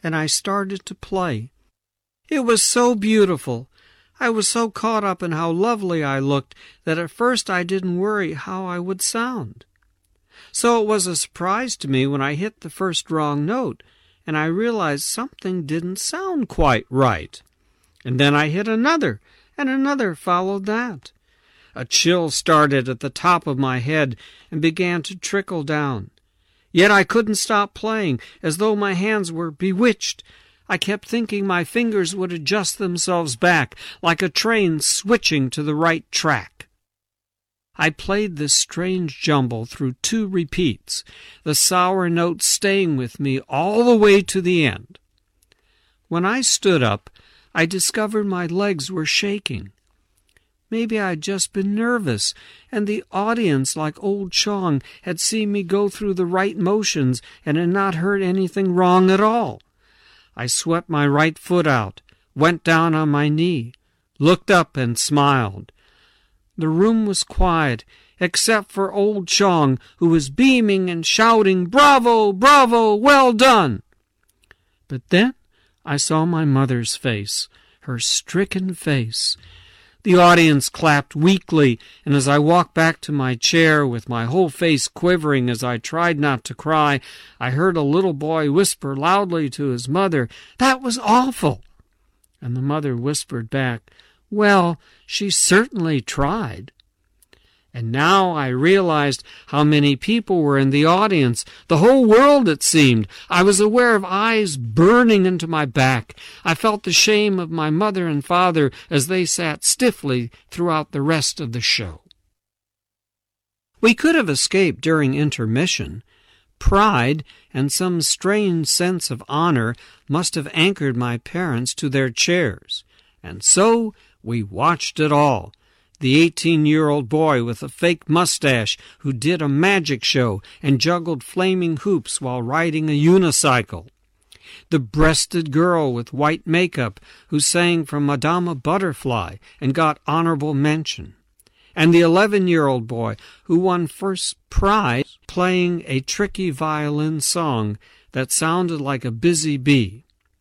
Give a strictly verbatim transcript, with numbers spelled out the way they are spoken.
and I started to play. It was so beautiful. I was so caught up in how lovely I looked that at first I didn't worry how I would sound. So it was a surprise to me when I hit the first wrong note, and I realized something didn't sound quite right. And then I hit another, and another followed that. A chill started at the top of my head and began to trickle down. Yet I couldn't stop playing, as though my hands were bewitched. I kept thinking my fingers would adjust themselves back, like a train switching to the right track. I played this strange jumble through two repeats, the sour notes staying with me all the way to the end. When I stood up, I discovered my legs were shaking. Maybe I'd just been nervous, and the audience, like old Chong, had seen me go through the right motions and had not heard anything wrong at all. I swept my right foot out, went down on my knee, looked up and smiled. The room was quiet, except for old Chong, who was beaming and shouting, "Bravo! Bravo! Well done!" But then I saw my mother's face, her stricken face. The audience clapped weakly, and as I walked back to my chair with my whole face quivering as I tried not to cry, I heard a little boy whisper loudly to his mother, "That was awful!" And the mother whispered back, "Well, she certainly tried." And now I realized how many people were in the audience, the whole world, it seemed. I was aware of eyes burning into my back. I felt the shame of my mother and father as they sat stiffly throughout the rest of the show. We could have escaped during intermission. Pride and some strange sense of honor must have anchored my parents to their chairs. And so we watched it all. The eighteen-year-old boy with a fake mustache who did a magic show and juggled flaming hoops while riding a unicycle. The breasted girl with white makeup who sang from Madama Butterfly and got honorable mention. And the eleven-year-old boy who won first prize playing a tricky violin song that sounded like a busy bee.